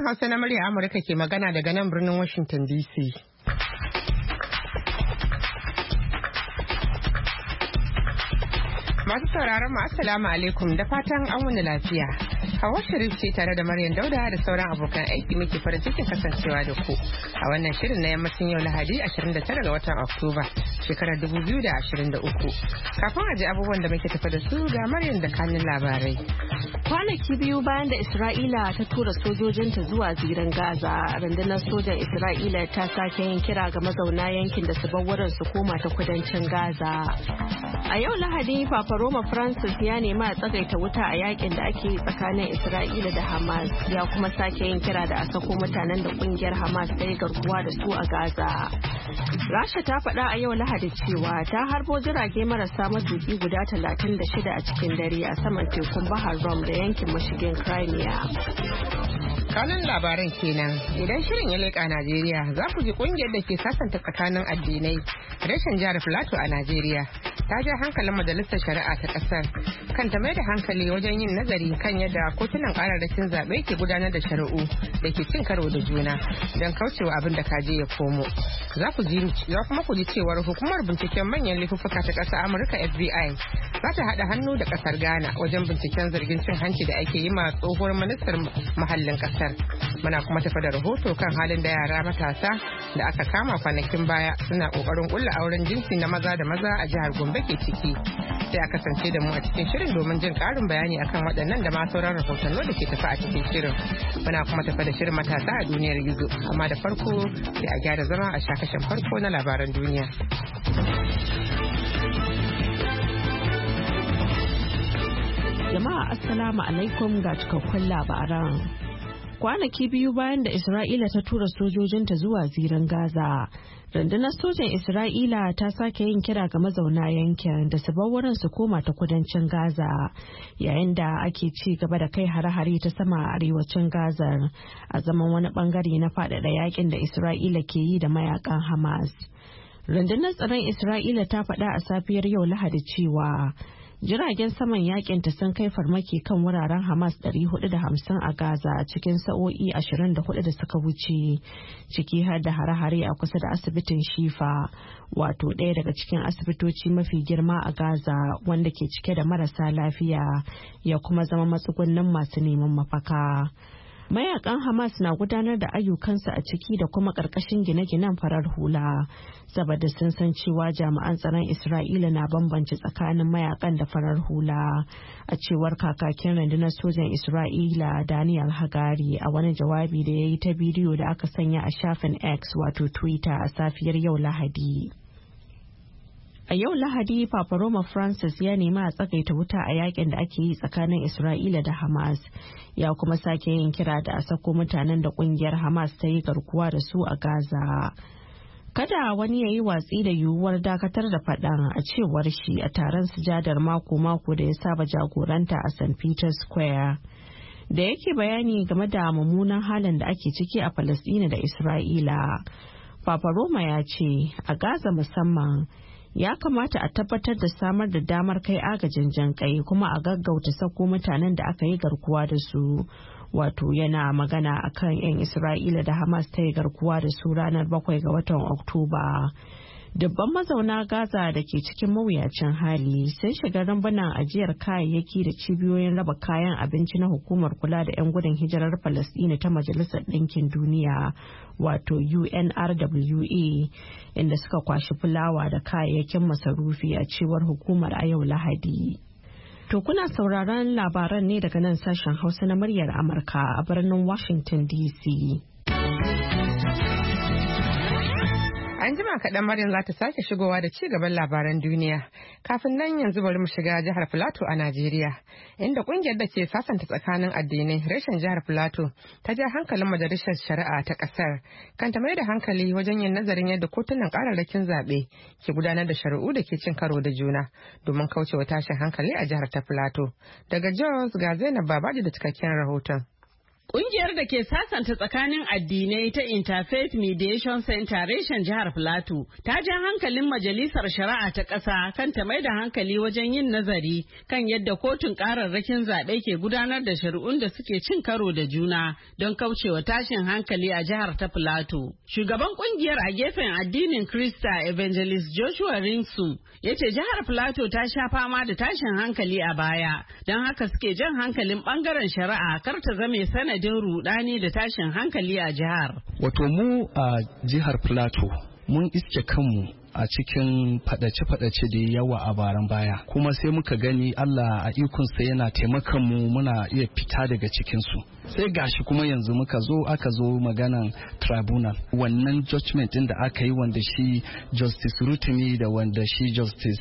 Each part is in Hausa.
Hausa na murya Amurka ke magana daga nan birnin Washington DC. Masu sauraron mu assalamu alaikum da fatan an wani lafiya. Hawa Sharif ce tare da Maryam Dauda da sauran abokan aiki muke farin cikin kasancewa da ku a wannan shirin na yammacin yau Lahadi 29 ga watan Oktoba shekarar 2023. Kafin a ji abubuwan da muke tafa da su ga Maryam da kanin labarai. Kwanaki biyu bayan da Isra'ila ta tura sojojinta zuwa zirin Gaza, rundunar sojan Isra'ila ta sake yin kira ga mazauna yankin da su bar wurin su koma ta kudancin Gaza. A yau Lahadi, Papa Roma Francis ya nemi a tsagaita wuta a yakin da ake yi tsakanin Isra'ila da Hamas, ya kuma sake yin kira da a sako mutanen da kungiyar Hamas ta yi garkuwa da su a Gaza. Rasha ta faɗa a yau Lahadi cewa ta harbo jirage marasa matuƙi guda 36 a cikin dare a saman tekun Bahar Rum da yankin mashigin Crimea. Kanun labaran kenan idan shirin ya leƙa Najeriya za ku ji kungiyar da ke sasanta tsakanin addinai reshen jihar Filato a Najeriya ta ja hankalin majalisar shari'a ta kasar kan ta mai da hankali wajen yin nazari kan yadda kotunan kararrakin zaɓe ke gudanar da shari'u da ke cin karo da juna don kaucewa abin da kaje ya komo. Za kuma ku ji cewar hukumar binciken manyan laifuffuka ta ƙasar Amurka FBI za ta haɗa hannu da ƙasar Ghana wajen binciken zargin cin hanci da ake yi ma tsohuwar ministar muhallin ƙasar. Muna kuma tafa da rahoto kan halin da yara matasa da aka kama kwanakin baya suna ƙoƙarin ƙulla auren jinsi na maza da maza a jihar Gombe ke ciki. Sai a kasance da mu a cikin shirin domin jin ƙarin bayani akan waɗannan da ma sauran rahotanni da ke tafi a cikin shirin. Muna kuma tafa da shirin matasa a duniyar gizo, amma da farko sai a gyara zama a shakashin farko na labaran duniya. Jama'a assalamu alaikum ga cikakkun labaran. Kwanaki biyu bayan da Isra'ila ta tura sojojinta zuwa zirin Gaza, rundunar sojan Isra'ila ta sake yin kira ga mazauna yankin da su bar wurin su koma ta kudancin Gaza, yayin da ake ci gaba da kai hare-hare ta sama a arewacin Gaza a zaman wani bangare na faɗaɗa yakin da Isra'ila ke yi da mayakan Hamas. Rundunar tsaron Isra'ila ta faɗa a safiyar yau Lahadi cewa jiragen saman yakin ta sun kai farmaki kan wuraren Hamas 450 a Gaza cikin sa'o'i 24 da suka wuce, ciki har da hare-hare a kusa da asibitin Shifa, wato ɗaya daga cikin asibitoci mafi girma a Gaza wanda ke cike da marasa lafiya ya kuma zama matsugunnin masu neman mafaka. Mayakan Hamas na gudanar da ayyukansu a ciki da kuma ƙarƙashin gine-ginen farar hula, saboda sun san cewa jami'an tsaron Isra'ila na bambance tsakanin mayakan da farar hula, a cewar kakakin rundunar sojan Isra'ila Daniel Hagari a wani jawabi da ya yi ta bidiyo da aka sanya a shafin X wato Twitter a safiyar yau Lahadi. A yau Lahadi, Papa Roma Francis ya nemi a tsagaita wuta a yakin da ake yi tsakanin Isra'ila da Hamas, ya kuma sake yin kira da a sako mutanen da kungiyar Hamas ta yi garkuwa da su a Gaza. Kada wani ya yi watsi da yiwuwar dakatar da faɗan, a cewar shi a taron sujadar mako-mako da ya saba jagoranta a St. Peter's Square. Da yake bayani game da mummunan halin da ake ciki a Falasɗina da Isra'ila, Papa Roma ya ce a Gaza musamman ya kamata a tabbatar da samar da damar kai agajin jinƙai kuma a gaggauta sako mutanen da aka yi garkuwa da su, wato yana magana akan 'yan Isra'ila da Hamas ta yi garkuwa da su ranar 7 ga watan Oktoba. Dubban mazauna Gaza da ke cikin mawuyacin hali sun shiga rambunan ajiyar kayayyaki da cibiyoyin raba kayan abinci na hukumar kula da 'yan gudun hijirar Falasɗina ta Majalisar Ɗinkin Duniya, wato UNRWA, inda suka kwashi fulawa da kayayyakin masarufi a cewar hukumar a yau Lahadi. To kuna sauraron labaran ne daga nan sashen Hausa na muryar Amurka a birnin Washington DC. An jima kaɗan Maryam za ta sake shigowa da ci gaban labaran duniya. Kafin nan yanzu bari mu shiga jihar Filato a Najeriya, inda ƙungiyar da ke sasanta tsakanin addinai reshen jihar Filato ta ja hankalin majalisar shari'a ta ƙasar kan ta mai da hankali wajen yin nazarin yadda kotunan ƙararrakin zaɓe ke gudanar da shari'u da ke cin karo da juna domin kaucewa tashin hankali a jihar ta Filato. Daga Jos ga Zainab Babaji da cikakken rahoton. Ƙungiyar da ke sasanta tsakanin addinai ta Interfaith Mediation Center reshen jihar Plateau ta ja hankalin Majalisar Shari'a ta ƙasa kan ta mai da hankali wajen yin nazari kan yadda kotun ƙararrakin zaɓe ke gudanar da shari'un da suke cin karo da juna don kaucewa tashin hankali a jihar ta Plateau. Shugaban ƙungiyar a gefen addinin Krista Evangelist Joshua Ringsum ya ce jihar Plateau ta sha fama da tashin hankali a baya, don haka suke jan hankalin ɓangaren shari'a kar ta zame sanadin rudani da tashin hankali a jihar. Wato mu a jihar Plateau mun iske kanmu a cikin fadace-fadace da yawa a baran baya, kuma sai muka gani Allah a ikonsa yana taimakan mu muna iya fita daga cikinsu. Sai gashi kuma yanzu aka zo maganan tribunal, wannan judgment din da aka yi wanda shi Justice Rotimi da wanda shi Justice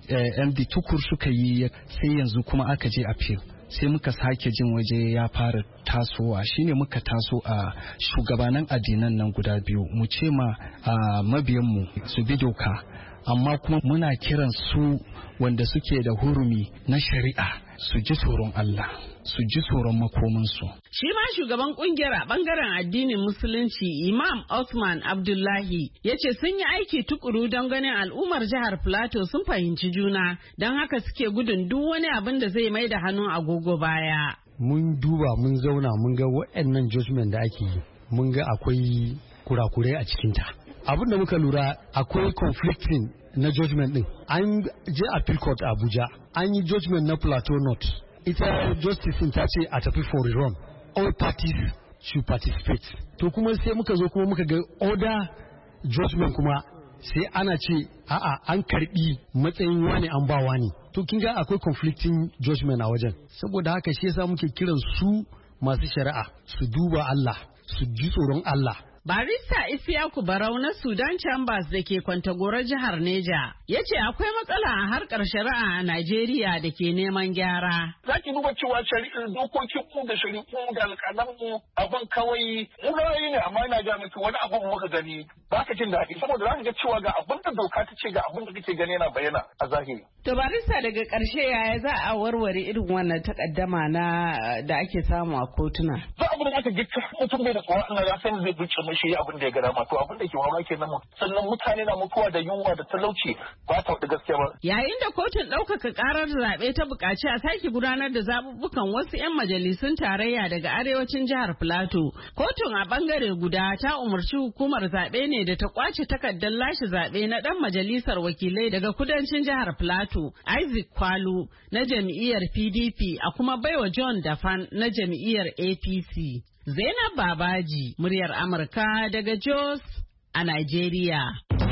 MD Tukur suka yi, sai yanzu kuma aka je appeal. Sai muka sake jin waje ya fara tasowa, shine muka taso a shugabanan addinan nan guda biyu mu ce ma mabiyanmu su bi doka, amma kuma muna kiran su wanda suke da hurumi na shari'a su ji tsoron Allah, su ji tsoron makomansu. Shi ma shugaban kungiyar a bangaren addinin musulunci Imam Osman Abdullahi ya ce sun yi aiki tukuru don ganin al'ummar jihar Plateau sun fahimci juna, don haka suke gudun duk wani abin da zai mai da hannun agogo baya. Mun duba mun zauna mun ga waɗannan judgment da ake yi, mun ga akwai kurakurai a cikinta. Abin da muka lura akwai conflicting na judgment din. An je appeal court Abuja, an yi judgment na Plateau North. Ita justice ta ce a tafi for rerun. All parties should participate. To kuma sai muka zo kuma muka ga order judgment kuma sai ana ce a'a an karbi matsayin wani an ba wani. To kin ga akwai conflicting judgment a wajen. Saboda haka shi yasa muke kiran su masu shari'a su duba Allah, su ji tsoron Allah. Barista Isiyaku Barau na Sudan Chambers da ke Kwantagora jihar Neja ya ce akwai matsala a harkar shari'a a Najeriya da ke neman gyara. Za ki duba cewa dokokin mu da shari'u da alƙalan mu abin kawai murayi ne, amma ina ga miki wani abin muka gani ba ka jin daɗi, saboda za ka ga cewa ga abin da doka ta ce ga abin da kake gani yana bayyana a zahiri. To barista daga ƙarshe yaya za a warware irin wannan takaddama da ake samu a kotuna? Za abin da aka gita mutum bai da tsoron Allah ya san zai bice mashi abin da ya gada ma, to abin da ke wawa kenan, sannan mutane na mutuwa da yunwa da talauci ba ta wadda gaskiya ba. Yayin da kotun ɗaukaka ƙarar zaɓe ta buƙaci a sake gudanar da zaɓuɓɓukan wasu 'yan majalisun tarayya daga arewacin jihar Plateau, kotun a ɓangare guda ta umarci hukumar zaɓe ne da ta ƙwace takardar lashe zaɓe na ɗan majalisar wakilai daga kudancin jihar Plateau, Isaac Kwalu na jam'iyyar PDP, a kuma baiwa John Dafan na jam'iyyar APC. Zainab Babaji, muryar Amurka daga Jos a Najeriya.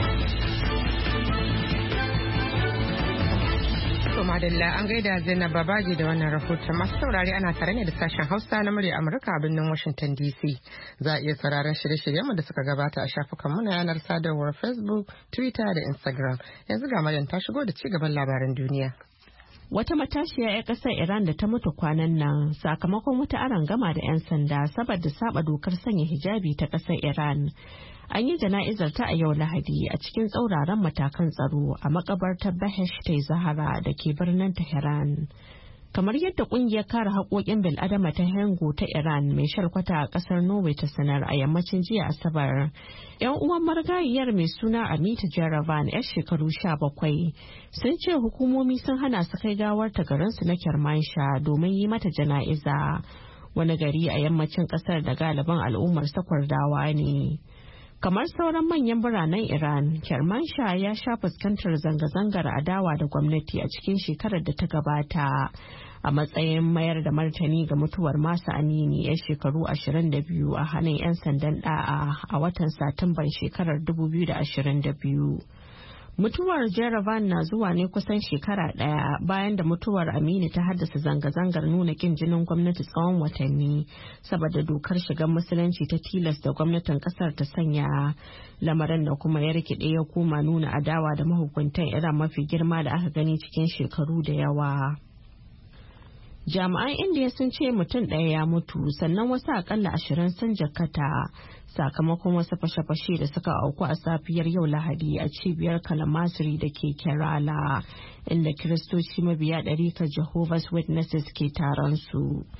Madalla an gaida Zainab Babaji da wannan rahoton. Masu saurare ana tare ne da sashen Hausa na muryar Amurka a birnin Washington DC. Za a iya sauraron shirye-shiryenmu da suka gabata a shafukanmu na yanar sadarwar Facebook, Twitter da Instagram. Yanzu ga Maryam ta shigo da ci gaban labaran duniya. Wata matashiya 'yar ƙasar Iran da ta mutu kwanan nan sakamakon wata arangama da 'yan sanda saboda saba dokar sanya hijabi ta ƙasar Iran. An yi jana'izar ta a yau Lahadi a cikin tsauraran matakan tsaro a makabartar Beheshte Zahara da ke birnin Tehran. Kamar yadda kungiyar kare haƙoƙin bil'adama ta Hengo ta Iran mai shalkwata a ƙasar Norway ta sanar a yammacin jiya Asabar, 'yan uwan marigayiyar mai suna Amita Jaravan 'yar shekaru 17 sun ce hukumomi sun hana su kai gawarta garinsu na Kermansha domin yi mata jana'iza, wani gari a yammacin ƙasar da galiban al'ummar Sakwardawa ne. Kamar sauran manyan biranen Iran, Kermansha ya sha fuskantar zanga-zangar adawa da gwamnati a cikin shekarar da ta gabata a matsayin mayar da martani ga mutuwar Masa Amini 'yar shekaru 22 a hannun 'yan sandan da'a a watan Satumban shekarar 2022. Mutuwar Jaravan na zuwa ne kusan shekara ɗaya bayan da mutuwar Aminu ta haddasa zanga-zangar nuna kin jinin gwamnati tsawon watanni saboda dokar shigar musulunci ta tilas da gwamnatin kasar ta sanya, lamarin da kuma ya rikide ya koma nuna adawa da mahukuntan Iran mafi girma da aka gani cikin shekaru da yawa. Jami'an Indiya sun ce mutum ɗaya ya mutu sannan wasu akalla 20 sun jakata sakamakon wasu fashe-fashe da suka auku a safiyar yau Lahadi a cibiyar Kalamasri da ke Kerala, inda Kiristoci mabiya ɗarikar Jehovah's Witnesses ke taron su.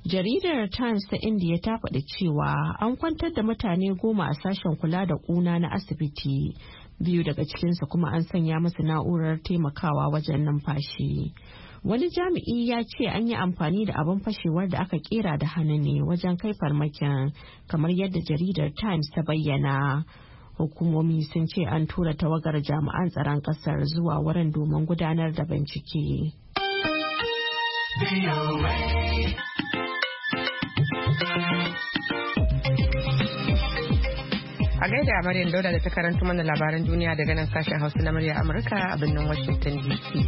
Jaridar Times ta India ta faɗi cewa an kwantar da mutane 10 a sashen kula da ƙuna na asibiti, 2 daga cikinsu kuma an sanya musu na'urar taimakawa wajen numfashi. Wani jami'i ya ce an yi amfani da abin fashewar da aka kera da hannu ne wajen kai farmakin, kamar yadda jaridar Times ta bayyana. Hukumomi sun ce an tura tawagar jami'an tsaron ƙasar zuwa wurin domin gudanar da bincike. A gaida Maryam Dauda da ta karanto mana labaran duniya daga nan sashen Hausa na murya Amurka a birnin Washington DC.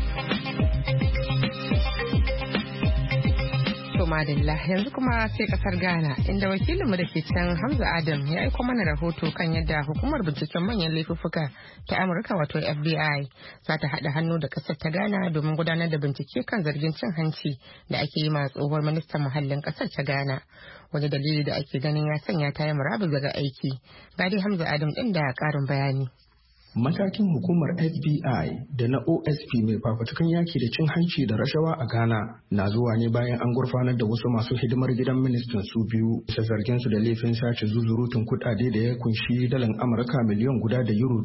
Madalla yanzu kuma sai kasar Ghana inda wakilinmu da ke can Hamza Adam ya aiko mana rahoto kan yadda hukumar binciken manyan laifuffuka ta Amurka wato FBI za ta haɗa hannu da kasar ta Ghana domin gudanar da bincike kan zargin cin hanci da ake yi ma tsohuwar ministan muhallin kasar ta Ghana. Wani dalili da ake ganin ya sanya ta yi murabus daga aiki. Ga dai Hamza Adam ɗin da ƙarin bayani. Matakin hukumar FBI da na OSP mai fafutukan yaki da cin hanci da rashawa a Ghana na zuwa ne bayan an gurfanar da wasu masu hidimar gidan ministan su biyu bisa zargin su da laifin sace zuzurutun kuɗaɗe da ya kunshi dalar Amurka miliyan guda da euro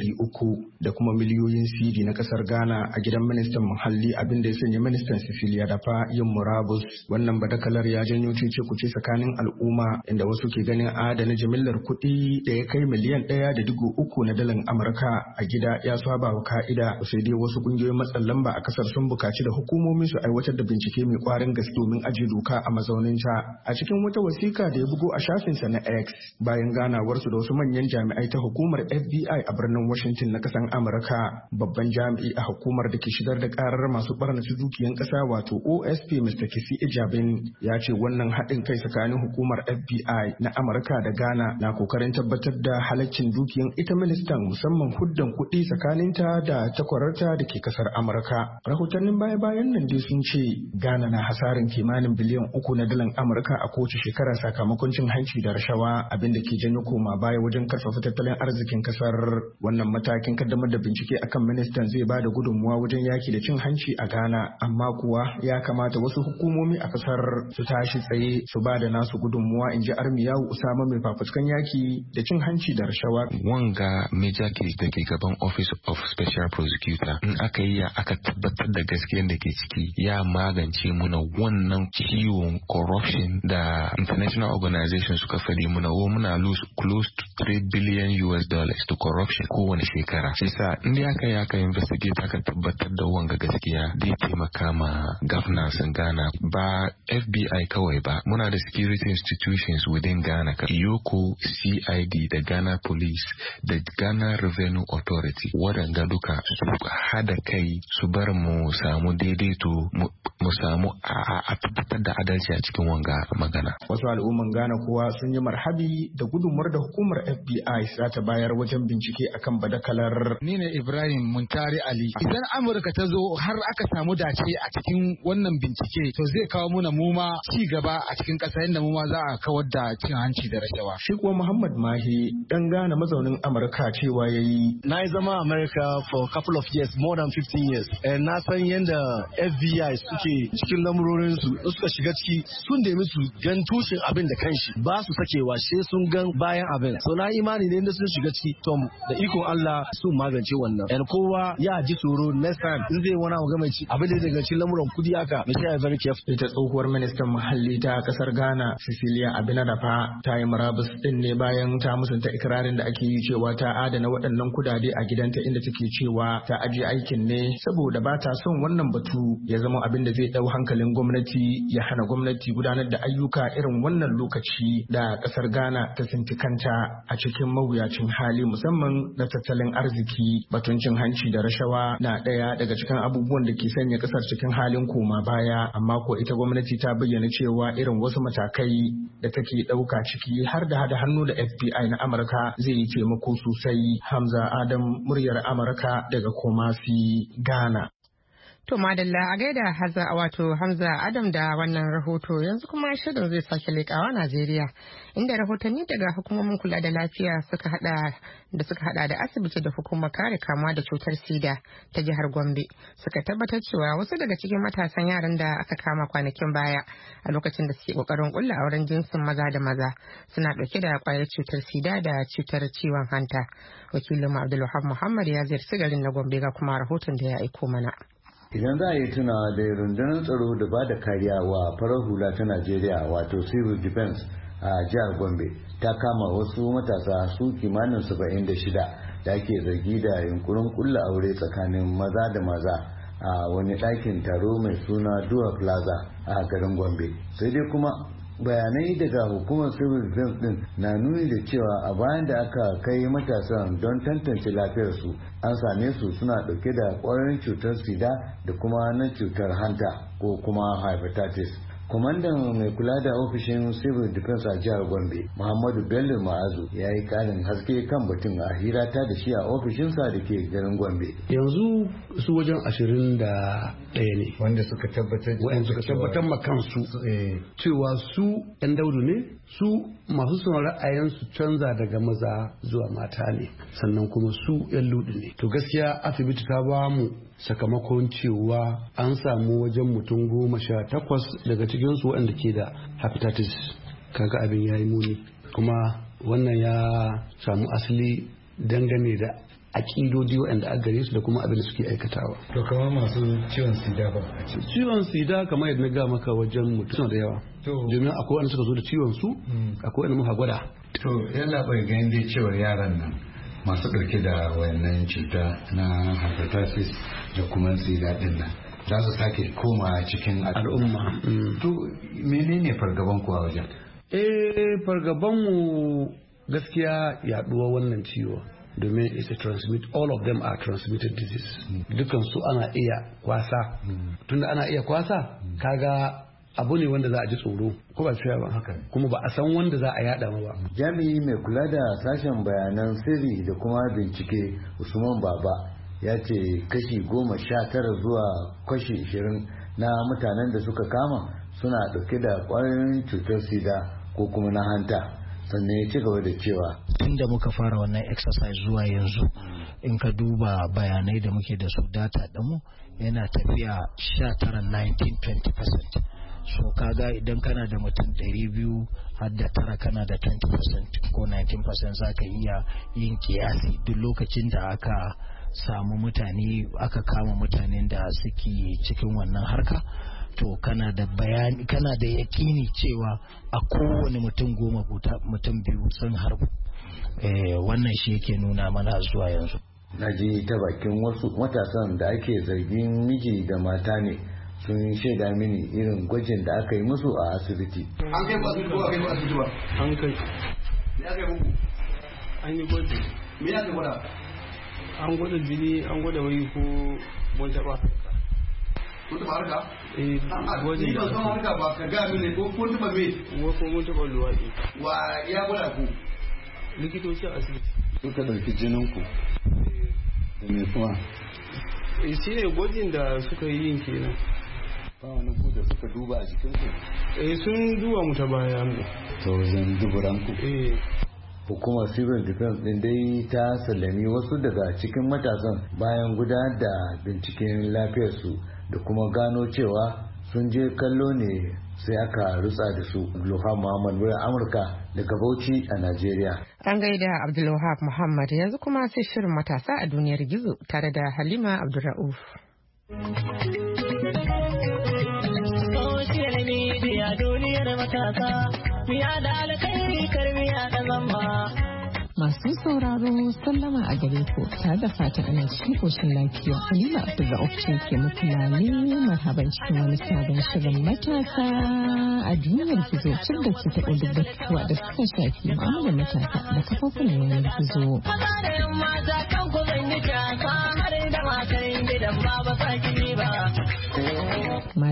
300 da kuma miliyoyin CD na kasar Ghana a gidan ministan muhalli, abin da ya sanya ministan Cecilia Dafa yin murabus. Wannan badakalar ya janyo cece-kuce tsakanin al'umma inda wasu ke ganin adana jimillar kuɗi da ya kai miliyan 1.3 na dalar Amurka a gida ya saba wa ka'ida, sai dai wasu kungiyoyin matsin lamba a kasar sun bukaci da hukumomi su aiwatar da bincike mai kwarin gaske domin ajiye doka a mazauninta. A cikin wata wasika da ya bugo a shafinsa na X bayan ganawarsu da wasu manyan jami'ai ta hukumar FBI a birnin Washington na kasan Amurka, babban jami'i a hukumar da ke shigar da karar masu barnaci dukiyan kasa wato OSP Mr. Kisi Ejabin ya ce wannan haɗin kai tsakanin hukumar FBI na Amurka da Ghana na kokarin tabbatar da halaccin dukiyan ita ministan, musamman huddan kuɗi tsakaninta da takwararta da ke kasar Amurka. Rahotannin baya-bayan nan dai sun ce Ghana na hasarin kimanin biliyan 3 na dalar Amurka a kowace shekara sakamakon cin hanci da rashawa, abin da ke janyo koma baya wajen karfafa tattalin arzikin kasar. Wannan matakin kaddamar da bincike akan ministan zai ba da gudunmuwa wajen yaki da cin hanci a Ghana, amma kuwa ya kamata wasu hukumomi a kasar su tashi tsaye su ba da nasu gudunmuwa, in ji Armiyawu Usama mai fafutukan yaki da cin hanci da rashawa. Wanga major case da ke gaban Office of Special Prosecutor in aka yi aka tabbatar da gaskiyar da ke ciki ya magance muna wannan ciwon corruption da international organizations suka faɗi muna muna lose close to $3 billion to corruption kowane shekara. Shi sa inda aka yi aka investigate aka tabbatar da wanga gaskiya zai taimaka ma governance in Ghana, ba FBI kawai ba, muna da security institutions within Ghana, Yoko, CID da Ghana Police da Ghana Revenue Authority, waɗanda duka su hada kai su bar mu samu daidaito mu samu a tabbatar da adalci a cikin wanga magana. Wasu al'umman Ghana kuwa sun yi marhabi da gudunmuwar da hukumar FBI za ta bayar wajen bincike akan badakalar. Ni ne Ibrahim Muntari Ali. Idan Amurka ta zo har aka samu dace a cikin wannan bincike, to zai kawo muna muma ci gaba a cikin ƙasa yadda muma za a kawar da cin hanci da rashawa. Shi kuwa Muhammad Mahi dan Ghana mazaunin Amurka cewa yayi. Na yi zama America for a couple of years, more than 15 years. Na san yadda FBI suke cikin lamurorinsu, suka shiga ciki sun nemi su gan tushen abin da kanshi, ba su sakewa sai sun gan bayan abin. So na imani ne da sun shiga ciki, Tom, da ikon Allah sun magance wannan. And kowa ya ji tsoro next time in zai wani abu game ci abin da daga cikin lamuran kudi haka, mai shi very careful. Ita tsohuwar ministan muhalli ta kasar Ghana, Cecilia Abinadafa, ta yi murabus din ne bayan ta musanta ikirarin da ake yi cewa ta adana waɗannan kudade a gidanta, inda take cewa ta ajiye aikin ne saboda ba ta son wannan batu ya zama abin da zai dau hankalin gwamnati, ya hana gwamnati gudanar da ayyuka irin wannan lokaci da kasar Ghana ta tsinci kanta a cikin mawuyacin hali, musamman na tattalin arziki. Batun cin hanci da rashawa na ɗaya daga cikin abubuwan da ke sanya kasar cikin halin koma baya, amma ko ita gwamnati ta bayyana cewa irin wasu matakai da take ɗauka ciki har da hada hannu da FBI na Amurka zai yi taimako sosai. Hamza Adam, muryar Amurka daga Kumasi, Ghana. To madalla a gaida Hamza Adam da wannan rahoto yanzu kuma shirin zai sake leƙawa Najeriya inda rahotanni daga hukumomin kula da lafiya suka hada da asibiti da hukumar kare kamuwa da cutar sida ta jihar Gombe suka tabbatar cewa wasu daga cikin matasan yaran da aka kama kwanakin baya a lokacin da suke kokarin kulla auren jinsin maza da maza suna dauke da kwayar cutar sida da cutar ciwon hanta. Wakilin Abdulwahab Muhammad ya ziyarci garin na Gombe ga kuma rahoton da ya aiko mana. Idan za a yi tunawa da rundunar tsaro da ba da kariya wa farar hula ta Najeriya wato civil defense a jihar Gombe ta kama wasu matasa su kimanin 76 da ake zargi da yunkurin kulla aure tsakanin maza da maza a wani ɗakin taro mai suna Dua Plaza a garin Gombe. Sai dai kuma bayanai daga hukumar civil defense din na nuni da cewa a bayan da aka kai matasan don tantance lafiyarsu an same su suna dauke da kwayoyin cutar sida da kuma na cutar hanta ko kuma hepatitis. Kwamandan mai kula da ofishin civil defense a jihar Gombe Muhammadu Bello Ma'azu ya yi karin haske kan batun a hirata da shi a ofishinsa da ke garin Gombe. Yanzu su wajen 21 ne wanda suka tabbatar makansu cewa su 'yan daudu ne, su masu son ra'ayin su canza daga maza zuwa mata ne, sannan kuma su 'yan ludu ne. To gaskiya asibiti ta ba mu sakamakon cewa an samu wajen mutum 18 daga cikinsu waɗanda ke da hepatitis. Kaga abin ya yi muni, kuma wannan ya samu asali dangane da aƙidodi waɗanda aka gare su da kuma abin da suke aikatawa. To kamar masu ciwon sida ba? Ciwon sida kamar yadda na ga maka wajen mutum da yawa. Domin akwai wanda suka zo da ciwon su, akwai wanda muka gwada. To yana bai ganin dai cewar yaran nan masu ɗauke da wayannan cuta na hepatitis da kuma sida ɗin nan za su sake koma cikin al'umma. To menene fargaban ku a wajen? Fargaban mu gaskiya yaɗuwa wannan ciwo. Domin all of them are transmitted disease. Dukan su ana iya kwasa. Tunda ana iya kwasa, kaga abu ne wanda za a ji tsoro ko ba fiya ba haka, kuma ba a san wanda za a yada ma ba. Jami'i mai kula da sashen bayanan sirri da kuma bincike Usman Baba ya ce kashi 19 zuwa kashi 20 na mutanen da suka kama suna dauke da kwayoyin cutar sida ko kuma na hanta. Sannan ya ci gaba da cewa tun da muka fara wannan exercise zuwa yanzu in ka duba bayanai da muke da su data ɗinmu yana tafiya 19-20%. So kaga idan kana da mutum 200 har da tara kana da 20% ko 19% za ka iya yin kiyasi duk lokacin da aka samu mutane aka kama mutanen da suke cikin wannan harka. To kana da bayani, kana da yakini cewa a kowane mutum 10 mutum 2 sun harbu. Wannan shi yake nuna mana zuwa yanzu. Na ji ta bakin wasu matasan da ake zargin miji da mata ne sun shaida mini irin gwajin da aka yi musu a asibiti. An kai ba asibiti ko aka yi ba asibiti ba? An kai. Me aka yi muku? An yi gwaji. Me aka gwada? An gwada jini, an gwada wai ko mun taɓa. Kun taɓa harka? Gwajin da son harka ba ka ga mini ko kun taɓa me? Ko mun taɓa luwaɗi. Wa ya gwada ku? Likitoci a asibiti. Suka ɗauki jinin ku. Da me kuma? Shi ne gwajin da suka yi yin kenan. Ba wani ku da suka duba a jikin ku? Sun duba mu ta baya mu. Ta wajen duburan ku? Hukumar civil defense din dai ta sallami wasu daga cikin matasan bayan gudanar da binciken lafiyarsu da kuma gano cewa sun je kallo ne sai aka rutsa da su. Abdulwahab Muhammad wurin Amurka daga Bauchi a Najeriya. An gaida Abdulwahab Muhammad, yanzu kuma sai shirin matasa a duniyar gizo tare da Halima Abdulra'uf. Social media duniyar matasa, miya da alkhairi karmiya da zamba. Masu sauraro sallama a gare ku tare da fatan ana cikin koshin lafiya. Halima Abdulra'uf ce ke muku lale marhaban cikin wani sabon shirin matasa a duniyar gizo tun da ke taɓa duk batutuwa da suka shafi mu'amalar matasa da kafofin yanar gizo. Maza da yan mata kan ku zan yi kyasa har da matan gidan ba ba sa ba.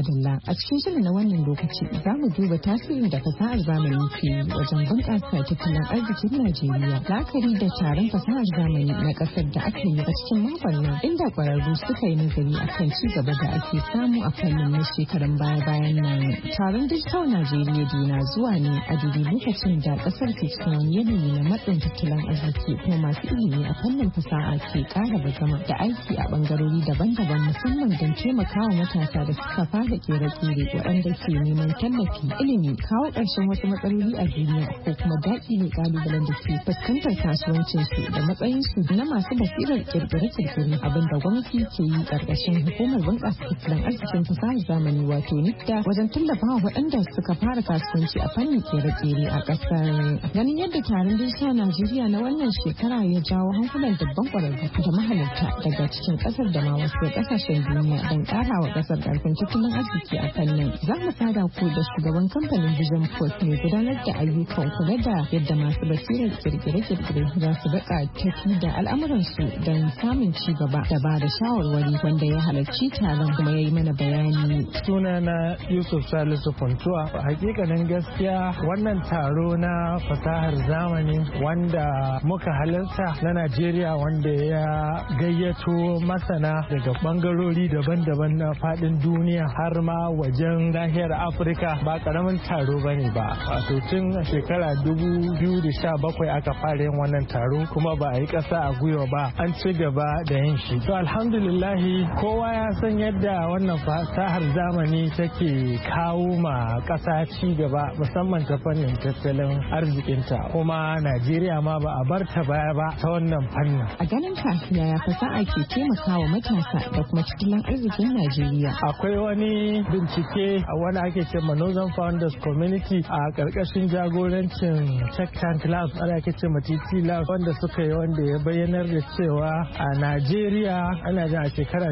madalla a cikin shirin na wannan lokaci za mu duba tasirin da fasahar zamani ke yi wajen bunƙasa tattalin arzikin Najeriya. La'akari da taron fasahar zamani na ƙasar da aka yi a cikin makon nan inda ƙwararru suka yi nazari akan ci gaba da ake samu a fannin na shekarun baya-bayan nan. Taron Digital Najeriya na zuwa ne a daidai lokacin da ƙasar ke cikin wani yanayi na matsin tattalin arziki kuma masu ilimi a fannin fasaha ke ƙara bazama da aiki a ɓangarori daban-daban musamman don taimakawa matasa da suka fara kere-kere waɗanda ke neman tallafi ilimi kawo ƙarshen wasu matsaloli a duniya ko kuma daƙile ƙalubalen da ke fuskantar kasuwancinsu da matsayinsu na masu basirar kirkire-kirkire abin da gwamnati ke yi ƙarƙashin hukumar bunƙasa tattalin arzikin fasahar zamani wato NITDA wajen tallafawa waɗanda suka fara kasuwanci a fannin kere-kere a ƙasar. Ganin yadda taron Digital Najeriya na wannan shekara ya jawo hankulan dabban ƙwararru da mahalarta daga cikin ƙasar da ma wasu ƙasashen duniya don ƙara wa ƙasar ƙarfin tattalin arziki a fannin. Za mu sada ku da shugaban kamfanin Vision Post mai gudanar da ayyukan kula da yadda masu basirar kirkire-kirkire za su daɗa tafi da al'amuransu don samun ci gaba da ba da shawarwari wanda ya halarci taron kuma ya yi mana bayani. Sunana Yusuf Salisu Funtuwa. Hakikanin gaskiya wannan taro na fasahar zamani wanda muka halarta na Najeriya wanda ya gayyato masana daga bangarori daban-daban na fadin duniya har ma wajen nahiyar Afirka ba karamin taro bane ba. Wato tun a shekara 2017 aka fara yin wannan taro kuma ba a yi ƙasa a gwiwa ba, an ci gaba da yin shi. To alhamdulillahi kowa ya san yadda wannan fasahar zamani take kawo ma ƙasa ci gaba musamman ta fannin tattalin arzikinta, kuma Najeriya ma ba a bar ta baya ba ta wannan fannin. A ganin ka yaya fasaha ke taimakawa matasa da kuma tattalin arzikin Najeriya? Akwai wani bincike a wani ake ce Northern Founders Community a ƙarƙashin jagorancin Tech Tank Labs ana ake ce TT Labs wanda suka yi wanda ya bayyanar da cewa a Najeriya ana jin a shekara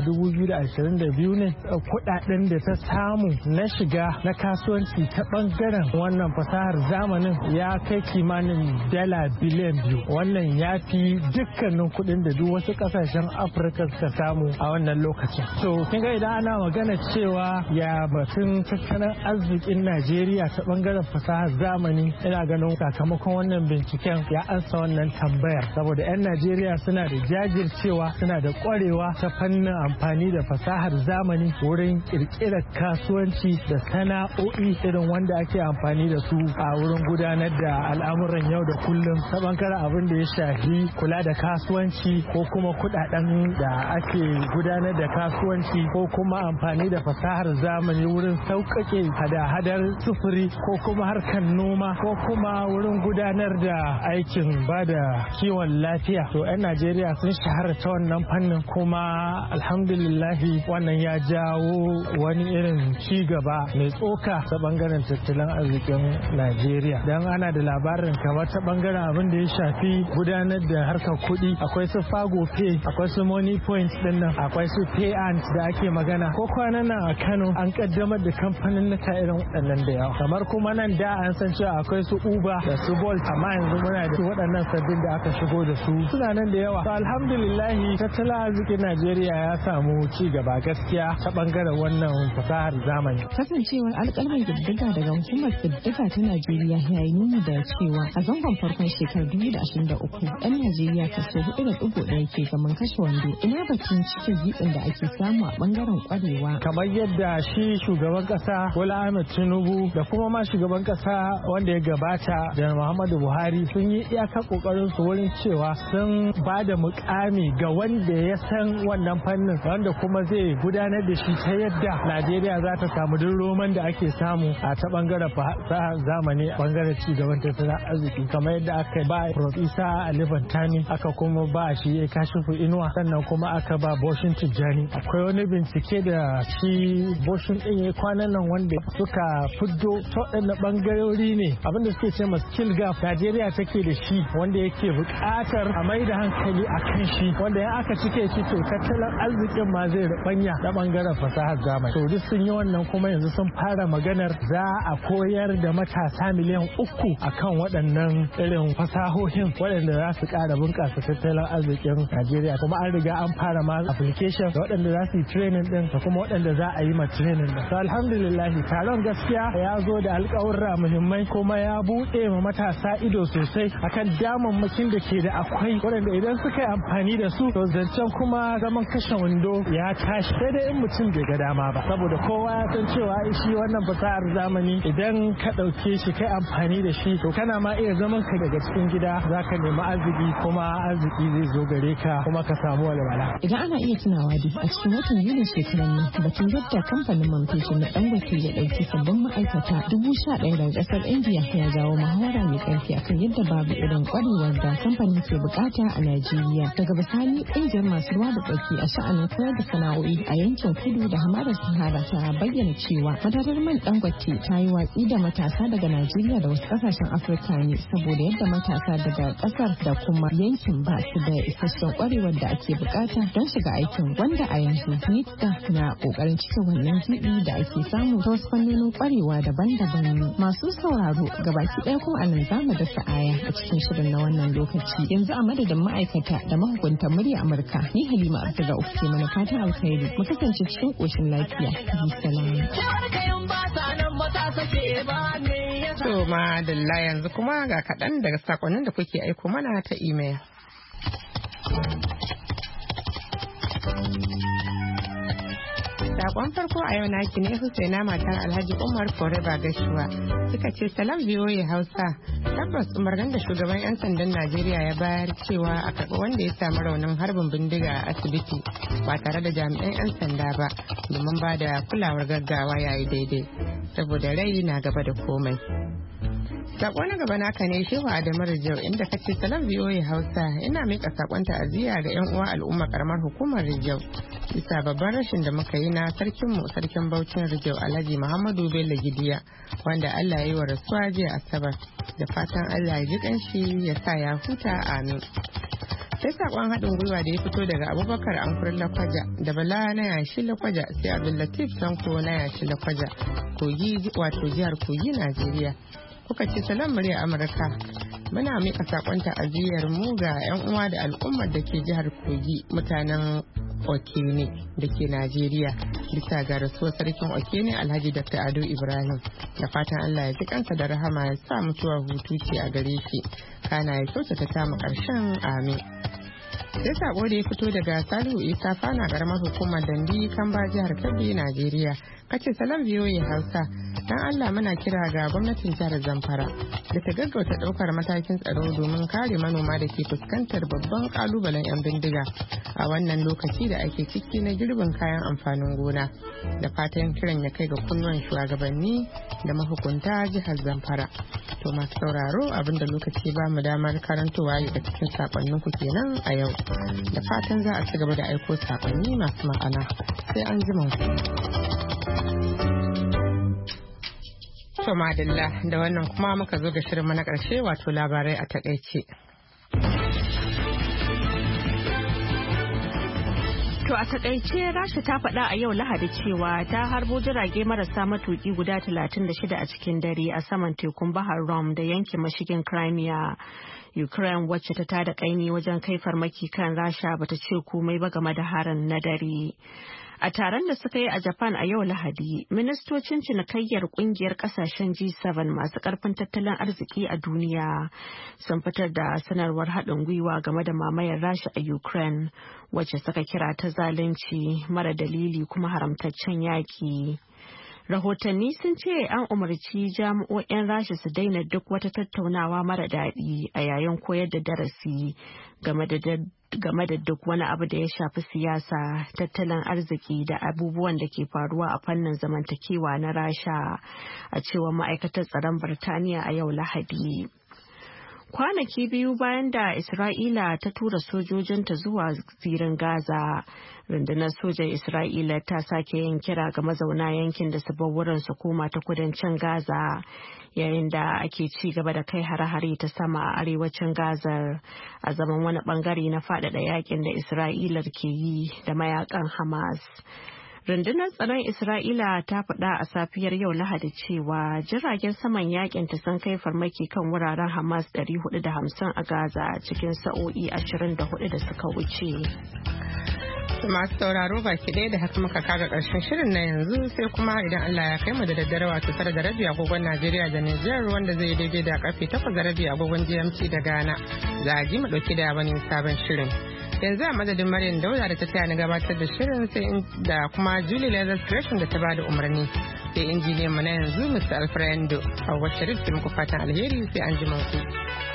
2022 ne kuɗaɗen da ta samu na shiga na kasuwanci ta ɓangaren wannan fasahar zamanin ya kai kimanin dala biliyan 2. Wannan ya fi dukkanin kuɗin da duk wasu ƙasashen Afirka suka samu a wannan lokacin. So kin ga idan ana magana cewa ya batun tattalin arzikin Najeriya ta ɓangaren fasahar zamani, ina ganin sakamakon wannan binciken ya ansa wannan tambayar saboda 'yan Najeriya suna da jajircewa suna da ƙwarewa ta fannin amfani da fasahar zamani wurin ƙirƙirar kasuwanci da sana'o'i irin wanda ake amfani da su a wurin gudanar da al'amuran yau da kullum ta bangaren abin da ya shafi kula da kasuwanci ko kuma kudaden da ake gudanar da kasuwanci ko kuma amfani da fasahar zamani wurin sauƙaƙe hada-hadar sufuri ko kuma harkar noma ko kuma wurin gudanar da aikin ba da kiwon lafiya. To 'yan Najeriya sun shahara ta wannan fannin kuma alhamdulillahi wannan ya jawo wani irin ci gaba mai tsoka ta bangaren tattalin arzikin Najeriya. Dan ana da labarin kamar ta bangaren abin da ya shafi gudanar da harkar kuɗi akwai su Fago Pay, akwai su Money Point din nan, akwai su Pay Ant da ake magana. Ko kwanan nan a Kano an kaddamar da kamfanin nuka irin waɗannan da yawa. Kamar kuma nan da an san cewa akwai su Uber da su Bolt amma yanzu muna da waɗannan sabbin da aka shigo da su suna nan da yawa. To alhamdulillahi tattalin arzikin Najeriya ya samu ci gaba gaskiya ta bangaren wannan fasahar zamani. Kasancewar alƙalman ƙididdiga daga hukumar ƙididdiga ta Najeriya ya yi nuni da cewa a zangon farkon shekarar 2023 'yan Najeriya kaso 4.1 ke gaban kashe wando. Ina batun cikin gitsin da ake samu a bangaren kwarewa. Kamar yadda shi shugaban kasa Bola Ahmed Tinubu da kuma ma shugaban kasa wanda ya gabata da Muhammadu Buhari sun yi iyaka kokarin su wurin cewa sun ba da mukami ga wanda ya san wannan fannin wanda kuma zai gudanar da shi ta yadda Najeriya za ta samu duk roman da ake samu a ta bangaren fasaha zamani bangaren ci gaban tattalin arziki kamar yadda aka ba Prof Isa Ali Bantani aka kuma ba shi ya kashifu inuwa sannan kuma aka ba Boshin Tijjani. Akwai wani bincike da shi Boshin din ya kwanan nan wanda suka fiddo ta waɗanne bangarori ne abinda suke ce ma skill gap Najeriya take da shi wanda yake buƙatar a mai da hankali a kan shi wanda ya aka cike shi to tattalin arzikin ma zai rubanya da bangaren fasahar zamani. To duk sun yi wannan kuma yanzu sun fara maganar za a koyar da matasa miliyan 3 akan waɗannan irin fasahohin waɗanda za su ƙara bunƙasa tattalin arzikin Najeriya kuma an riga an fara ma application da waɗanda za su yi training din da kuma waɗanda za a yi yi ma training da. So alhamdulillah taron gaskiya ya zo da alƙawurra muhimmai kuma ya buɗe ma matasa ido sosai akan damammakin da ke da akwai waɗanda idan suka yi amfani da su to zancen kuma zaman kashe wando ya tashi sai dai in mutum bai ga dama ba saboda kowa ya san cewa shi wannan fasahar zamani idan ka ɗauke shi kai amfani da shi to kana ma iya zaman ka daga cikin gida zaka nemi arziki kuma arziki zai zo gare ka kuma ka samu walwala. Idan ana iya tunawa dai a cikin watan Yulin shekarar nan batun yadda kamfanin man fetur na Dangote ya ɗauki sabbin ma'aikata 11,000 daga ƙasar India ya jawo muhawara mai ƙarfi akan yadda babu irin ƙwarewar da kamfanin ke bukata a Najeriya. Daga bisani ƙungiyar masu ruwa da tsaki a sha'anin koyar da sana'o'i a yankin kudu da hamadar Sahara ta bayyana cewa matatar man Dangote ta yi watsi da matasa daga Najeriya da wasu ƙasashen Afirka ne saboda yadda matasa daga ƙasar da kuma yankin ba su da isasshen ƙwarewar da ake bukata don shiga aikin wanda a yanzu NITDA na ƙoƙarin cike wannan gibi da ake samu ta wasu fannonin ƙwarewa daban-daban. Masu sauraro gabaki ɗaya kuma a nan zamu dasa aya a cikin shirin na wannan lokaci. Yanzu a madadin ma'aikata da mahukuntan murya Amurka ni Halima Abdulrauf ke mana fatan alkhairi mu kasance cikin ƙoshin lafiya. To madalla yanzu kuma ga kaɗan daga sakonnin da kuke aiko mana ta imel. Sakon farko a yau naki ne Husaina matar Alhaji Umar Forever Gashuwa suka ce salam VOA Hausa tabbas umarnin da shugaban 'yan sandan Najeriya ya bayar cewa a karɓi wanda ya samu raunin harbin bindiga a asibiti ba tare da jami'an 'yan sanda ba domin ba da kulawar gaggawa yayi daidai saboda rai na gaba da komai. Sako na gaba naka ne Shehu Adamu Rijau inda kace salam VOA Hausa ina mika sakon ta'aziyya ga 'yan uwa al'umma karamar hukumar Rijau bisa babban rashin da muka yi na sarkin Bauchin Rijau Alhaji Muhammadu Bello Gidiya wanda Allah ya yi wa rasuwa jiya Asabar da fatan Allah ya ji kanshi ya sa ya huta amin. Sai sakon haɗin gwiwa da ya fito daga Abubakar Ankur Lakwaja da Bala na yashi Lakwaja sai Abdullatif Sanko na yashi Lakwaja Kogi wato jihar Kogi Najeriya. Kuka ce salam murya Amurka muna mika sakon ta'aziyyar mu ga 'yan uwa da al'ummar da ke jihar Kogi mutanen Okene da ke Najeriya bisa ga rasuwar sarkin Okene Alhaji Dr. Ado Ibrahim da fatan Allah ya ji kansa da rahama ya sa mutuwa hutu ce a gare shi kana ya kyautata ta mu karshen amin. Sai sako da ya fito daga Salihu Isa Fana karamar hukumar Dandi Kamba jihar Kebbi Najeriya kace salam VOA Hausa dan Allah muna kira ga gwamnatin jihar Zamfara da ta gaggauta daukar matakin tsaro domin kare manoma da ke fuskantar babban kalubalen 'yan bindiga a wannan lokaci da ake ciki na girbin kayan amfanin gona da fatan kiran ya kai ga kunnuwan shugabanni da mahukunta jihar Zamfara. To masu sauraro abinda lokaci ba mu damar karantowa daga cikin sakonnin ku kenan a yau da fatan za a ci gaba da aiko sakonni masu ma'ana sai an jima. To madalla da wannan kuma muka zo ga shirinmu na ƙarshe wato labarai a takaice. To a takaice Rasha ta faɗa a yau Lahadi cewa ta harbo jirage marasa matuki guda 36 a cikin dare a saman tekun Bahar Rum da yankin mashigin Crimea. Ukraine wacce ta tada kaimi wajen kai farmaki kan Rasha bata ce komai ba game da harin na dare. A taron da suka yi a Japan a yau Lahadi, ministocin cinikayyar kungiyar kasashen G7 masu karfin tattalin arziki a duniya sun fitar da sanarwar haɗin gwiwa game da mamayar Rasha a Ukraine, wacce suka kira ta zalunci mara dalili kuma haramtaccen yaƙi. Rahotanni sun ce an umarci jami'o'in Rasha su daina duk wata tattaunawa mara daɗi a yayin koyar da darasi game da duk wani abu da ya shafi siyasa, tattalin arziki da abubuwan da ke faruwa a fannin zamantakewa na Rasha, a cewar ma'aikatar tsaron Birtaniya a yau Lahadi. Kwanaki biyu bayan da Isra'ila ta tura sojojinta zuwa zirin Gaza, rundunar sojan Isra'ila ta sake yin kira ga mazauna yankin da su bar wurin su koma ta kudancin Gaza, yayin da ake ci gaba da kai hare-hare ta sama a arewacin Gaza a zaman wani bangare na faɗaɗa yakin da Isra'ila ke yi da mayakan Hamas. Rundunar tsaron Isra'ila ta faɗa a safiyar yau Lahadi cewa jiragen saman yakin ta sun kai farmaki kan wuraren Hamas 450 a Gaza cikin sa'o'i 24 da suka wuce. Masu sauraro baki ɗaya da haka muka kaga ƙarshen shirin na yanzu sai kuma idan Allah ya kai mu da daddare wato 9:30 agogon Najeriya da Nijar wanda zai daidai da karfe 8:30 agogon GMT da Ghana. Za a ji mu ɗauki da wani sabon shirin. Yanzu a madadin Maryam Dauda da ta taya ni gabatar da shirin sai da kuma Julie Leather Creation da ta bada umarni. Sai injiniyan mu na yanzu Mr. Alfredo. Hawwa Sharif da muku fatan alheri sai an ji ku.